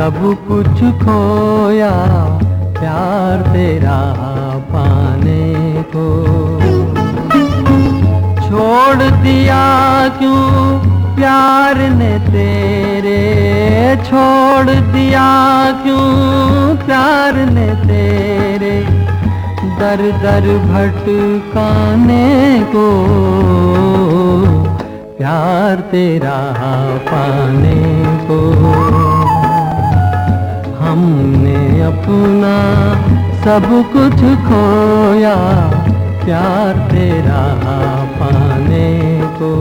सब कुछ खोया प्यार तेरा पाने को। छोड़ दिया क्यों प्यार ने तेरे, छोड़ दिया क्यों प्यार ने तेरे, दर दर भटकाने को। प्यार तेरा पाने को। हमने अपना सब कुछ खोया प्यार तेरा पाने को।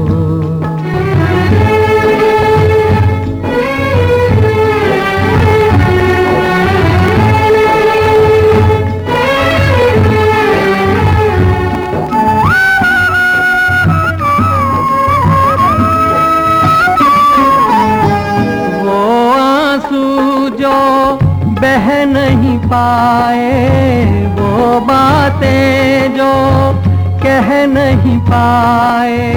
बह नहीं पाए वो बातें जो कह नहीं पाए,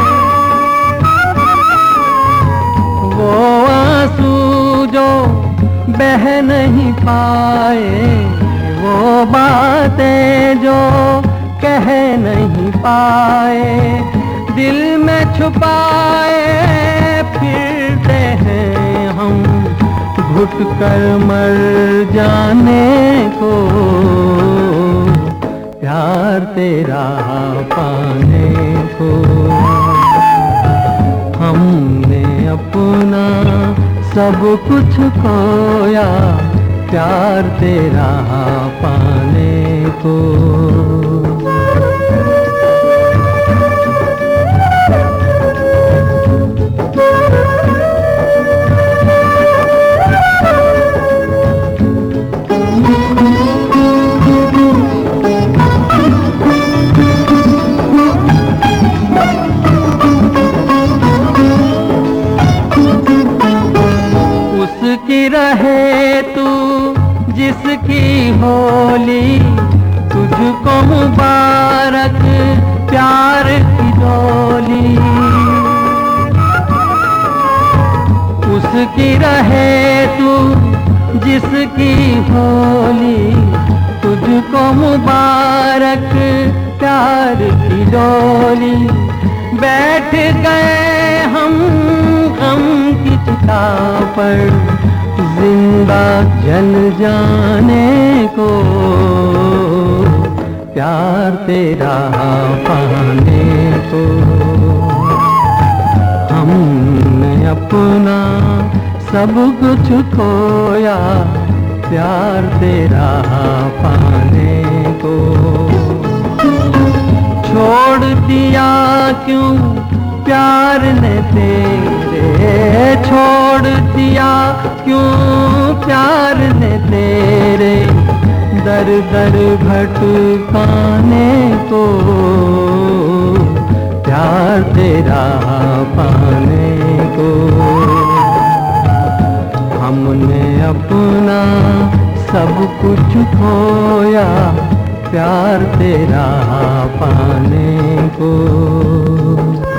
वो आंसू जो बह नहीं पाए, वो बातें जो कह नहीं पाए, दिल में छुपाए फिरते हैं हम घुट कर मर जाने को। प्यार तेरा पाने को। हमने अपना सब कुछ खोया प्यार तेरा पाने को। उसकी रहे तू जिसकी होली, तुझको मुबारक प्यार की डोली। उसकी रहे तू जिसकी होली, तुझको मुबारक प्यार की डोली। बैठ गए हम गम की चिता पर जिंदा जल जाने को। प्यार तेरा पाने को। हमने अपना सब कुछ खोया प्यार तेरा पाने को। छोड़ दिया क्यों प्यार ने तेरे, छोड़ दिया क्यों प्यार ने तेरे, दर दर भटकाने को। प्यार तेरा पाने को। हमने अपना सब कुछ खोया प्यार तेरा पाने को।